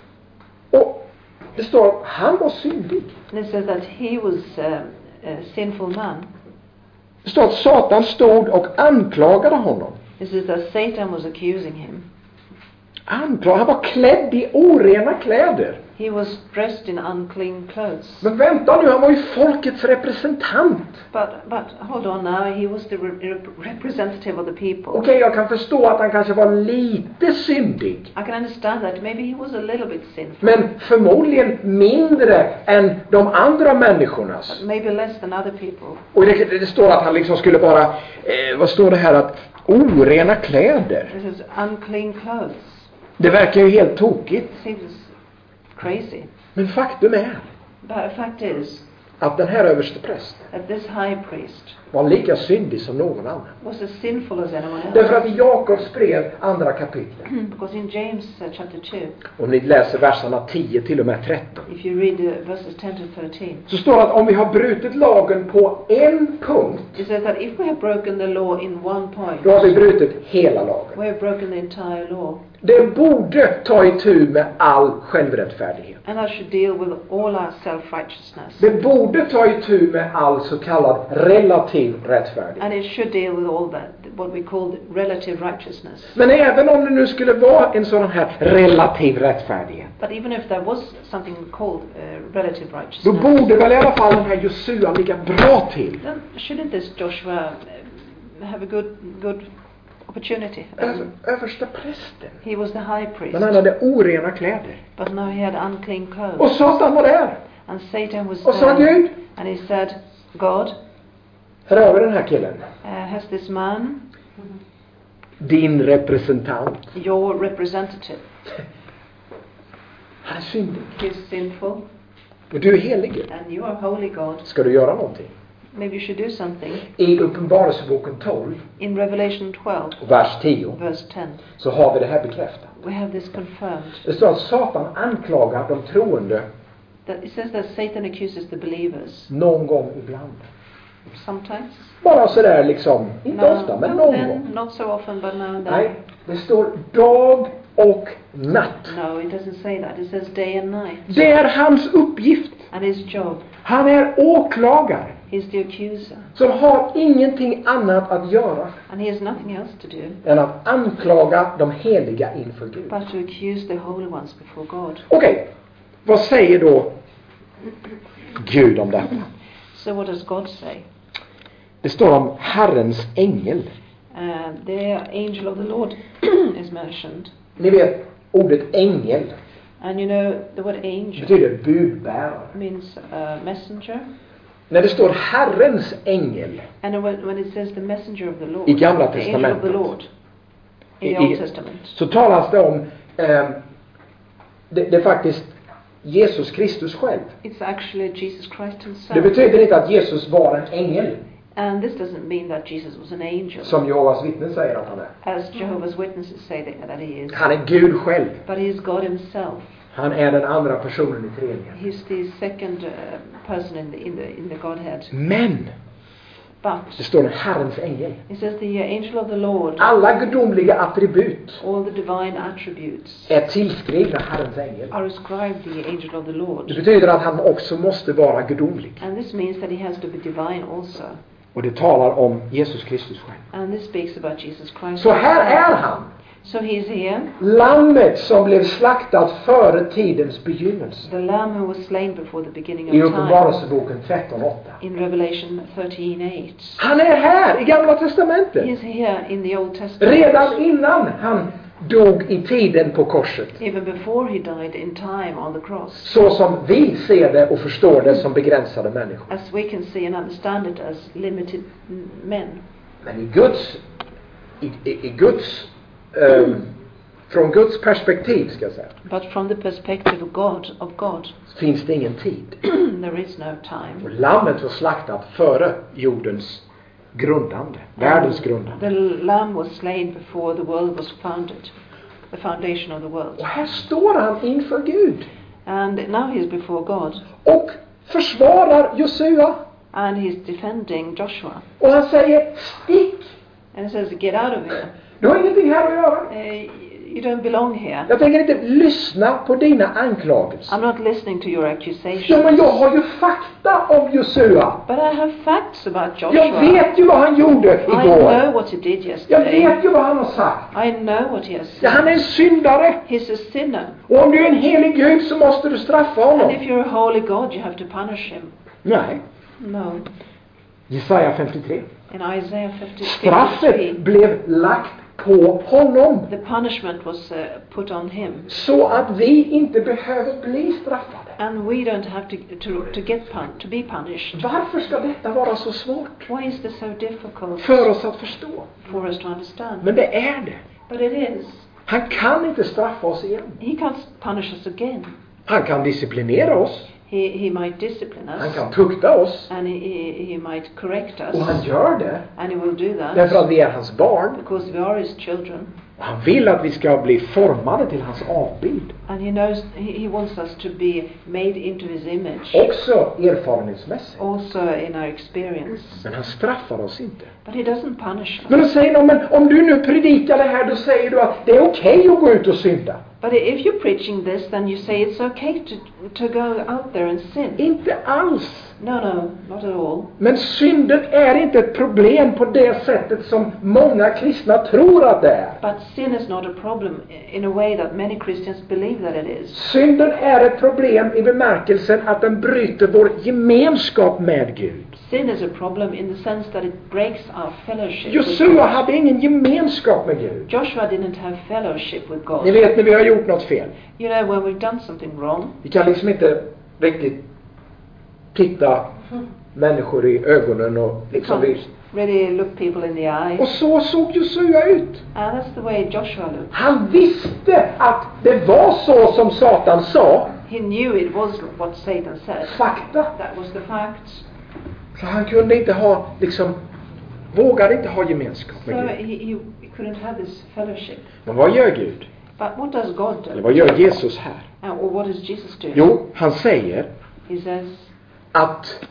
[SPEAKER 2] och det står han var syndig.
[SPEAKER 1] And it says that he was uh, a sinful man.
[SPEAKER 2] Det står att Satan stod och anklagade honom.
[SPEAKER 1] It says that Satan was accusing him.
[SPEAKER 2] Anklagade. Han var klädd i orena kläder.
[SPEAKER 1] He was dressed in unclean clothes.
[SPEAKER 2] Men vänta nu, han var ju folkets representant.
[SPEAKER 1] But but hold on now, he was the re- representative of the people.
[SPEAKER 2] Okej, okay, jag kan förstå att han kanske var lite syndig.
[SPEAKER 1] I can understand that maybe he was a little bit sinful.
[SPEAKER 2] Men förmodligen mindre än de andra människornas.
[SPEAKER 1] But maybe less than other people.
[SPEAKER 2] Och det, det står att han liksom skulle bara, eh, vad står det här, att orena kläder.
[SPEAKER 1] This is unclean clothes.
[SPEAKER 2] Det verkar ju helt tokigt.
[SPEAKER 1] Seems crazy.
[SPEAKER 2] Men faktum är
[SPEAKER 1] But the fact is
[SPEAKER 2] att den här översteprästen
[SPEAKER 1] that this high priest
[SPEAKER 2] var lika syndig som någon annan.
[SPEAKER 1] was as sinful as anyone else.
[SPEAKER 2] Därför att i Jakobs brev, andra kapitlet,
[SPEAKER 1] Because in James uh, chapter two,
[SPEAKER 2] om ni läser verserna tio till och med tretton,
[SPEAKER 1] if you read the verses ten to thirteen,
[SPEAKER 2] så står det att om vi har brutit lagen på en punkt,
[SPEAKER 1] it says that if we have broken the law in one point,
[SPEAKER 2] då har vi brutit hela lagen.
[SPEAKER 1] we have broken the entire law.
[SPEAKER 2] Det borde ta itu med all självrättfärdighet.
[SPEAKER 1] And I should deal with all our self-righteousness.
[SPEAKER 2] Det borde ta itu med all så kallad relativ rättfärdighet.
[SPEAKER 1] And it should deal with all that, what we call relative righteousness.
[SPEAKER 2] Men även om det nu skulle vara en sån här relativ rättfärdighet,
[SPEAKER 1] But even if there was something called uh, relative
[SPEAKER 2] då
[SPEAKER 1] righteousness,
[SPEAKER 2] borde väl i alla fall den här Josua ligga bra till.
[SPEAKER 1] then shouldn't this Joshua uh, have a good good opportunity?
[SPEAKER 2] Ö- översta prästen.
[SPEAKER 1] He was the high priest,
[SPEAKER 2] Men han hade orena kläder.
[SPEAKER 1] but now he had unclean
[SPEAKER 2] Och
[SPEAKER 1] clothes.
[SPEAKER 2] Satan var där.
[SPEAKER 1] And Satan was
[SPEAKER 2] Och sa
[SPEAKER 1] there,
[SPEAKER 2] Gud,
[SPEAKER 1] and he said, God,
[SPEAKER 2] här har vi den här killen.
[SPEAKER 1] uh, has this man,
[SPEAKER 2] Din representant.
[SPEAKER 1] your representative,
[SPEAKER 2] Han är syndig.
[SPEAKER 1] he's sinful,
[SPEAKER 2] Och du är helig.
[SPEAKER 1] and you are holy God,
[SPEAKER 2] Ska du göra någonting?
[SPEAKER 1] maybe you should do something.
[SPEAKER 2] I Uppenbarelseboken tolv,
[SPEAKER 1] In Revelation twelve,
[SPEAKER 2] vers tio,
[SPEAKER 1] verse ten,
[SPEAKER 2] så har vi det här bekräftat.
[SPEAKER 1] we have this confirmed.
[SPEAKER 2] Det står att Satan anklagar de troende
[SPEAKER 1] That it says that Satan accuses the believers
[SPEAKER 2] någon gång ibland.
[SPEAKER 1] sometimes.
[SPEAKER 2] Bara sådär liksom, inte ofta, men
[SPEAKER 1] now
[SPEAKER 2] någon
[SPEAKER 1] and
[SPEAKER 2] gång.
[SPEAKER 1] then, not so often, but now and then.
[SPEAKER 2] Nej, det står dag och natt.
[SPEAKER 1] No, it doesn't say that. It says day and night.
[SPEAKER 2] Det är hans uppgift.
[SPEAKER 1] And his job,
[SPEAKER 2] Han är åklagare
[SPEAKER 1] he's the accuser.
[SPEAKER 2] som har ingenting annat att göra
[SPEAKER 1] And he has nothing else to do
[SPEAKER 2] än att anklaga de heliga inför Gud.
[SPEAKER 1] but to accuse the holy ones before God.
[SPEAKER 2] Okej, vad säger då Gud om detta?
[SPEAKER 1] So what does God say?
[SPEAKER 2] Det står om Herrens ängel.
[SPEAKER 1] Uh, the angel of the Lord is mentioned.
[SPEAKER 2] Ni vet, ordet ängel
[SPEAKER 1] And you know, the word angel
[SPEAKER 2] betyder budbärare.
[SPEAKER 1] means uh, messenger.
[SPEAKER 2] När det står Herrens ängel
[SPEAKER 1] And when, when it says the messenger of the Lord,
[SPEAKER 2] I Gamla
[SPEAKER 1] the angel of the
[SPEAKER 2] Testamentet.
[SPEAKER 1] Lord, in
[SPEAKER 2] I-
[SPEAKER 1] the Old
[SPEAKER 2] i-
[SPEAKER 1] Testament,
[SPEAKER 2] så talas det om eh, det, det är faktiskt Jesus Kristus själv.
[SPEAKER 1] it's actually Jesus Christ
[SPEAKER 2] Det
[SPEAKER 1] himself.
[SPEAKER 2] betyder inte att Jesus var en ängel,
[SPEAKER 1] And this doesn't mean that Jesus was an angel,
[SPEAKER 2] som Jehovas vittnen säger att han är.
[SPEAKER 1] as Jehovah's Witnesses say that, that he is.
[SPEAKER 2] Han är Gud själv.
[SPEAKER 1] But he is God himself.
[SPEAKER 2] Han är den andra personen i treenigheten.
[SPEAKER 1] He's the second uh, person in the, in, the, in the Godhead.
[SPEAKER 2] Men
[SPEAKER 1] But
[SPEAKER 2] det står en Herrens ängel.
[SPEAKER 1] it says the uh, angel of the Lord,
[SPEAKER 2] Alla gudomliga attribut
[SPEAKER 1] all the divine attributes
[SPEAKER 2] är tillskrivna Herrens ängel.
[SPEAKER 1] are ascribed the angel of the
[SPEAKER 2] Det
[SPEAKER 1] Lord.
[SPEAKER 2] betyder att han också måste vara gudomlig.
[SPEAKER 1] And this means that he has to be divine also.
[SPEAKER 2] Och det talar om Jesus Kristus själv.
[SPEAKER 1] And this speaks about Jesus Christ.
[SPEAKER 2] Så här är han.
[SPEAKER 1] So he's here,
[SPEAKER 2] Lammet som blev slaktat före tidens begynnelse.
[SPEAKER 1] the lamb who was slain before the beginning
[SPEAKER 2] I
[SPEAKER 1] of time.
[SPEAKER 2] Uppenbarelseboken tretton åtta.
[SPEAKER 1] In Revelation thirteen eight.
[SPEAKER 2] Han är här i Gamla testamentet.
[SPEAKER 1] He's here in the Old Testament.
[SPEAKER 2] Redan innan han dog i tiden på korset.
[SPEAKER 1] even before he died in time on the cross,
[SPEAKER 2] Så som vi ser det och förstår det som begränsade människor.
[SPEAKER 1] as we can see and understand it as limited m- men.
[SPEAKER 2] Men i Guds, i, i, i Guds, um, från Guds perspektiv ska jag säga,
[SPEAKER 1] But from the perspective of God, of God,
[SPEAKER 2] finns det ingen tid.
[SPEAKER 1] there is no time.
[SPEAKER 2] Och lammet var slaktat före jordens grundande, världens grundande.
[SPEAKER 1] The lamb was slain before the world was founded, the foundation of the world.
[SPEAKER 2] Och här står han inför Gud
[SPEAKER 1] And now he's before God,
[SPEAKER 2] och försvarar Josua.
[SPEAKER 1] and he's defending Joshua.
[SPEAKER 2] Och han säger, stick!
[SPEAKER 1] And he says, get out of here.
[SPEAKER 2] Du har ingenting här att göra.
[SPEAKER 1] Uh, you don't belong here.
[SPEAKER 2] Jag tänker inte lyssna på dina anklagelser.
[SPEAKER 1] I'm not listening to your accusations.
[SPEAKER 2] Ja, men jag har ju fakta om Josua.
[SPEAKER 1] But I have facts about
[SPEAKER 2] Jag
[SPEAKER 1] Joshua.
[SPEAKER 2] vet ju vad han gjorde
[SPEAKER 1] I know
[SPEAKER 2] igår.
[SPEAKER 1] what he did
[SPEAKER 2] Jag
[SPEAKER 1] yesterday.
[SPEAKER 2] vet ju vad han har sagt.
[SPEAKER 1] I know what he has
[SPEAKER 2] Ja, han är
[SPEAKER 1] said.
[SPEAKER 2] en syndare.
[SPEAKER 1] He's a sinner.
[SPEAKER 2] Och om du är en helig Gud så måste du straffa
[SPEAKER 1] And
[SPEAKER 2] honom.
[SPEAKER 1] if you're a holy God, you have to punish him.
[SPEAKER 2] Nej.
[SPEAKER 1] No.
[SPEAKER 2] Jesaja femtiotre.
[SPEAKER 1] In Isaiah fifty,
[SPEAKER 2] Straffet
[SPEAKER 1] fifty-three,
[SPEAKER 2] blev lagt på honom.
[SPEAKER 1] the punishment was uh, put on him.
[SPEAKER 2] Så att vi inte behöver bli straffade.
[SPEAKER 1] And we don't have to to, to get pun- to be punished.
[SPEAKER 2] Varför ska detta vara så svårt
[SPEAKER 1] Why is this so difficult
[SPEAKER 2] för oss att förstå?
[SPEAKER 1] for us to understand?
[SPEAKER 2] Men det är det.
[SPEAKER 1] But it is.
[SPEAKER 2] Han kan inte straffa oss igen.
[SPEAKER 1] He can't punish us again.
[SPEAKER 2] Han kan disciplinera oss.
[SPEAKER 1] He he might discipline
[SPEAKER 2] Han
[SPEAKER 1] us,
[SPEAKER 2] kan tukta oss.
[SPEAKER 1] and he, he he might correct
[SPEAKER 2] Och han
[SPEAKER 1] us,
[SPEAKER 2] gör det
[SPEAKER 1] and he will do that
[SPEAKER 2] därför att vi är hans barn.
[SPEAKER 1] because we are his children.
[SPEAKER 2] Och han vill att vi ska bli formade till hans avbild.
[SPEAKER 1] And he knows he, he wants us to be made into his image,
[SPEAKER 2] Också erfarenhetsmässigt.
[SPEAKER 1] also in our experience.
[SPEAKER 2] Men han straffar oss inte.
[SPEAKER 1] But he doesn't punish
[SPEAKER 2] Men då
[SPEAKER 1] us.
[SPEAKER 2] säger någon, men om du nu predikar det här, då säger du att det är okej att gå ut och synda.
[SPEAKER 1] But if you're preaching this, then you say it's okay to to go out there and sin.
[SPEAKER 2] Inte alls.
[SPEAKER 1] No, no, not at all.
[SPEAKER 2] Men synden är inte ett problem på det sättet som många kristna tror att det är.
[SPEAKER 1] But sin is not a problem in a way that many Christians believe that it is.
[SPEAKER 2] Synden är ett problem i bemärkelsen att den bryter vår gemenskap med Gud.
[SPEAKER 1] Sin is a problem in the sense that it breaks our fellowship with
[SPEAKER 2] Josua
[SPEAKER 1] God.
[SPEAKER 2] hade ingen gemenskap med Gud.
[SPEAKER 1] Joshua didn't have fellowship with God.
[SPEAKER 2] Ni vet när vi har gjort något fel.
[SPEAKER 1] You know, when we've done something wrong,
[SPEAKER 2] Vi kan liksom inte riktigt titta människor i ögonen och
[SPEAKER 1] we
[SPEAKER 2] liksom vi...
[SPEAKER 1] can't really look people in the eye.
[SPEAKER 2] Och så såg Josua ut.
[SPEAKER 1] And that's the way Joshua looked.
[SPEAKER 2] Han visste att det var så som Satan sa.
[SPEAKER 1] He knew it was what Satan said.
[SPEAKER 2] Fakta.
[SPEAKER 1] That was the facts.
[SPEAKER 2] Så han kunde inte ha, liksom, vågade inte ha gemenskap
[SPEAKER 1] So
[SPEAKER 2] med
[SPEAKER 1] he,
[SPEAKER 2] Gud.
[SPEAKER 1] he, he couldn't have this fellowship.
[SPEAKER 2] Men vad gör Gud?
[SPEAKER 1] But what does God
[SPEAKER 2] Eller
[SPEAKER 1] do?
[SPEAKER 2] vad gör Jesus här?
[SPEAKER 1] And or what does Jesus do?
[SPEAKER 2] Jo, han säger
[SPEAKER 1] He says,
[SPEAKER 2] att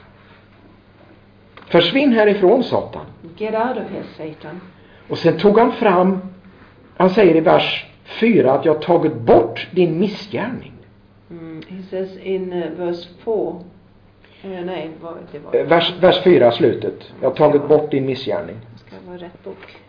[SPEAKER 2] försvinn härifrån, Satan.
[SPEAKER 1] get out of here, Satan.
[SPEAKER 2] Och sen tog han fram, han säger i vers fyra att jag har tagit bort din missgärning.
[SPEAKER 1] Mm, he says in uh, verse four, uh, nej, vad det var.
[SPEAKER 2] Eh, Vers, vers fyra, slutet. Jag har tagit bort din missgärning.
[SPEAKER 1] Ska vara rätt bok.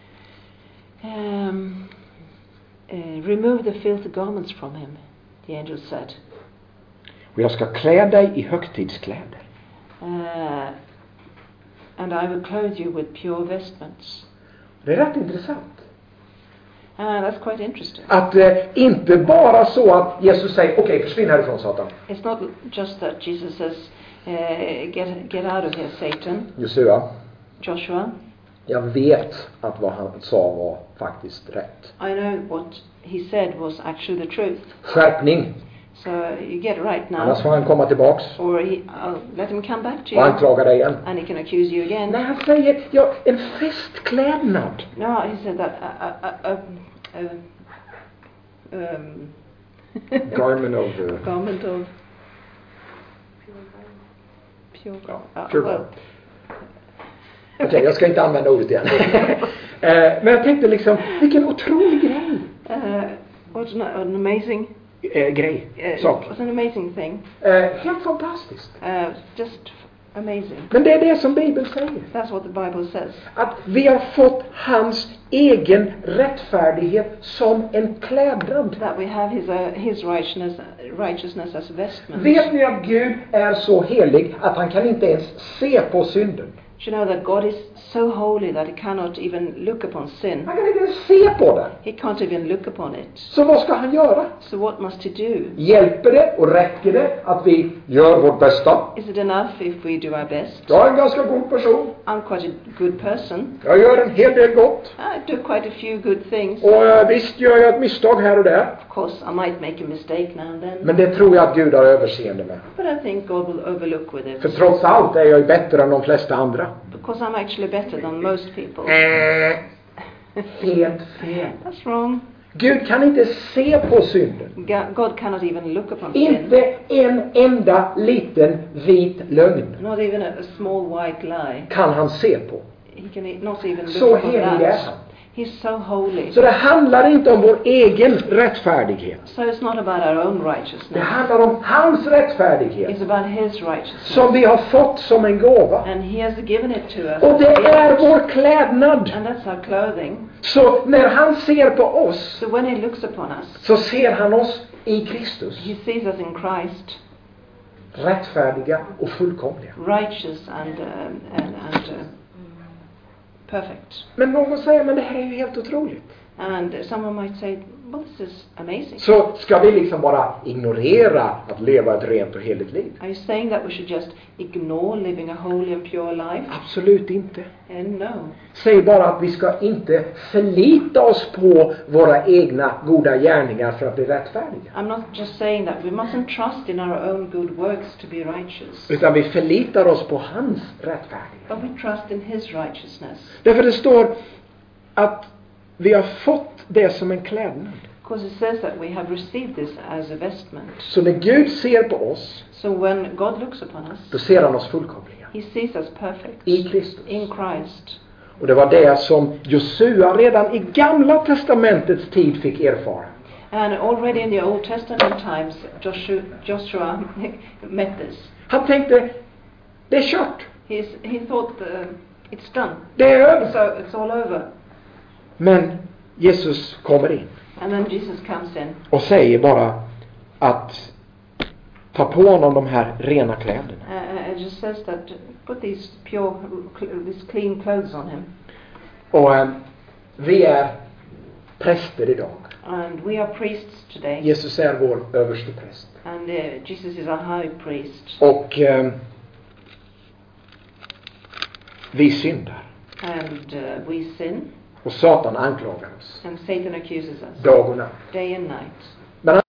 [SPEAKER 1] Um, uh, remove the filthy garments from him, the angel said.
[SPEAKER 2] Och jag ska klä dig i högtidskläder.
[SPEAKER 1] Uh, and I will clothe you with pure vestments.
[SPEAKER 2] Det är rätt intressant.
[SPEAKER 1] Uh, that's quite interesting.
[SPEAKER 2] Att eh, inte bara så att Jesus säger, okej, okay, försvinn härifrån, Satan.
[SPEAKER 1] It's not just that Jesus says, uh, get, get out of here, Satan,
[SPEAKER 2] Josua,
[SPEAKER 1] Joshua.
[SPEAKER 2] jag vet att vad han sa var faktiskt rätt.
[SPEAKER 1] I know what he said was actually the truth.
[SPEAKER 2] Skärpning.
[SPEAKER 1] So you get it right now.
[SPEAKER 2] Annars får han komma tillbaks
[SPEAKER 1] Or he, I'll let him come back to
[SPEAKER 2] och
[SPEAKER 1] you.
[SPEAKER 2] anklaga dig igen.
[SPEAKER 1] And he can accuse you again.
[SPEAKER 2] Nej, han säger, ja, en festklädnad.
[SPEAKER 1] No, he said that a, a, a, a, um,
[SPEAKER 2] Garment of the...
[SPEAKER 1] garment of pure
[SPEAKER 2] Ja,
[SPEAKER 1] uh,
[SPEAKER 2] pure
[SPEAKER 1] well,
[SPEAKER 2] gold. Okej, okay, jag ska inte använda ordet igen. eh, men jag tänkte liksom, vilken otrolig grej.
[SPEAKER 1] uh, what an, an amazing
[SPEAKER 2] Eh, grej,
[SPEAKER 1] uh,
[SPEAKER 2] sak.
[SPEAKER 1] what an amazing thing.
[SPEAKER 2] Eh, helt fantastiskt.
[SPEAKER 1] Uh, just amazing.
[SPEAKER 2] Men det är det som Bibeln säger.
[SPEAKER 1] That's what the Bible says.
[SPEAKER 2] Att vi har fått hans egen rättfärdighet som en klädnad.
[SPEAKER 1] That we have his uh, his righteousness righteousness as vestments.
[SPEAKER 2] Vet ni att Gud är så helig att han kan inte ens se på synden?
[SPEAKER 1] You know that God is so holy that he cannot even look upon sin.
[SPEAKER 2] Han kan inte ens se på den.
[SPEAKER 1] He can't even look upon it.
[SPEAKER 2] Så vad ska han göra?
[SPEAKER 1] So what must he do?
[SPEAKER 2] Hjälper det och räcker det att vi gör vårt bästa?
[SPEAKER 1] Is it enough if we do our best?
[SPEAKER 2] Jag är en ganska god person.
[SPEAKER 1] I'm quite a good person.
[SPEAKER 2] Jag gör en hel del gott.
[SPEAKER 1] I do quite a few good things.
[SPEAKER 2] Och eh, visst gör jag ett misstag här och där.
[SPEAKER 1] Of course, I might make a mistake now and then.
[SPEAKER 2] Men det tror jag att Gud har överseende med.
[SPEAKER 1] But I think God will overlook with it.
[SPEAKER 2] För trots allt är jag ju bättre än de flesta andra.
[SPEAKER 1] Because I'm actually better than most people.
[SPEAKER 2] Eh, helt fel.
[SPEAKER 1] That's wrong.
[SPEAKER 2] Gud kan inte se på synden.
[SPEAKER 1] Ga- God cannot even look upon sin.
[SPEAKER 2] Inte en enda liten vit lögn
[SPEAKER 1] Not even a, a small white lie.
[SPEAKER 2] kan han se på.
[SPEAKER 1] He can e- not even look
[SPEAKER 2] Så
[SPEAKER 1] upon
[SPEAKER 2] helig är
[SPEAKER 1] that.
[SPEAKER 2] han.
[SPEAKER 1] He's so holy.
[SPEAKER 2] Så det handlar inte om vår egen rättfärdighet.
[SPEAKER 1] So it's not about our own
[SPEAKER 2] Det
[SPEAKER 1] righteousness.
[SPEAKER 2] handlar om hans rättfärdighet
[SPEAKER 1] It's about his righteousness.
[SPEAKER 2] som vi har fått som en gåva.
[SPEAKER 1] And he has given it to us.
[SPEAKER 2] Och det är vår klädnad.
[SPEAKER 1] And that's our clothing.
[SPEAKER 2] Så när han ser på oss
[SPEAKER 1] So when he looks upon us,
[SPEAKER 2] så ser han oss i Kristus.
[SPEAKER 1] he sees us in Christ,
[SPEAKER 2] Rättfärdiga och fullkomliga.
[SPEAKER 1] righteous and um, and, and uh, perfect.
[SPEAKER 2] Men någon säger, men det här är ju helt otroligt.
[SPEAKER 1] And someone might say, well, this is amazing.
[SPEAKER 2] Så ska vi liksom bara ignorera att leva ett rent och heligt liv?
[SPEAKER 1] Are you saying that we should just ignore living a holy and pure life?
[SPEAKER 2] Absolut inte.
[SPEAKER 1] And no.
[SPEAKER 2] Säg bara att vi ska inte förlita oss på våra egna goda gärningar för att bli rättfärdiga.
[SPEAKER 1] I'm not just saying that. We mustn't trust in our own good works to be righteous.
[SPEAKER 2] Utan vi förlitar oss på hans rättfärdighet.
[SPEAKER 1] But we trust in his righteousness.
[SPEAKER 2] Därför det står att vi har fått det som en klädnad.
[SPEAKER 1] Because it says that we have received this as a vestment.
[SPEAKER 2] Så när Gud ser på oss,
[SPEAKER 1] So when God looks upon us,
[SPEAKER 2] då ser han oss fullkomliga.
[SPEAKER 1] he sees us perfect
[SPEAKER 2] I Kristus.
[SPEAKER 1] in Christ.
[SPEAKER 2] Och det var det som Josua redan i gamla testamentets tid fick erfara.
[SPEAKER 1] And already in the Old Testament times, Joshua, Joshua met this.
[SPEAKER 2] Han tänkte, det är kört.
[SPEAKER 1] He's, he thought, uh, it's done.
[SPEAKER 2] Det är över.
[SPEAKER 1] So it's all over.
[SPEAKER 2] Men Jesus kommer in
[SPEAKER 1] And then Jesus comes in
[SPEAKER 2] och säger bara att ta på honom de här rena kläderna.
[SPEAKER 1] uh, and just says that put these pure, these clean clothes on him.
[SPEAKER 2] Och eh, vi är präster idag.
[SPEAKER 1] And we are priests today.
[SPEAKER 2] Jesus är vår överste präst.
[SPEAKER 1] And uh, Jesus is our high priest.
[SPEAKER 2] Och eh, vi syndar.
[SPEAKER 1] And uh, we sin.
[SPEAKER 2] Och Satan anklagar oss
[SPEAKER 1] And Satan accuses us
[SPEAKER 2] dag och natt.
[SPEAKER 1] day and night.
[SPEAKER 2] Men